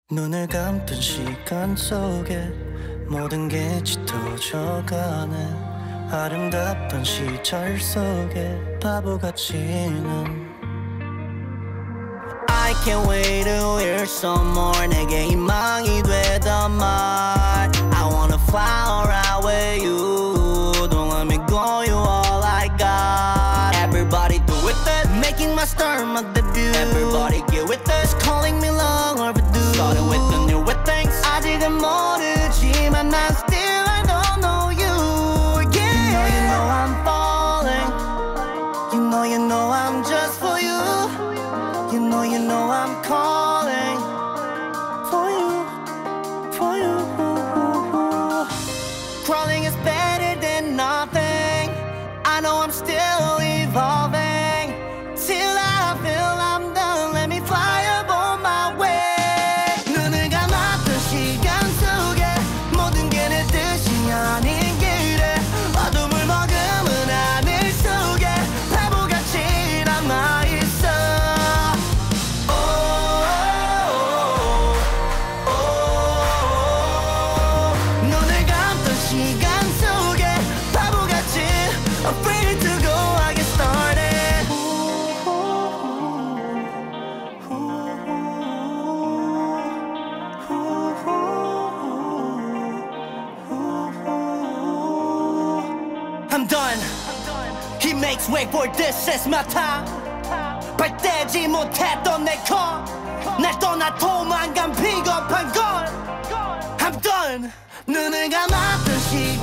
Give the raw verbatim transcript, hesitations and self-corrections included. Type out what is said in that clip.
눈을 감던 시간 속에 모든 게 짙어져가네. 아름답던 시절 속에 바보같이는 I can't wait to hear some more. 내게 희망이 되던 말 I wanna fly around with you. Don't let me go, you all I got. Everybody do it that making my start my debut. Everybody get with this calling me long overdue. Starting with the new with things 아직은 모르지만 난 still I don't know you. Yeah. You know you know I'm falling. You know you know I'm just for you. You know you know I'm calling for you, for you. Crawling is better than nothing. I know I'm still evolving. Till I feel I'm done, let me fly up on my way. 눈을 감았던 시간 속에 모든 게 내 뜻이 아닌 길에 어둠을 머금은 하늘 속에 바보같이 남아있어. 눈을 감던 시간 속에 바보같이 afraid to go, I get started. I'm done. He makes way for this is my time. 발대지 못했던 내 컷. 날 떠나 도망간 비겁한 걸. I'm done. 눈을 감았던 시간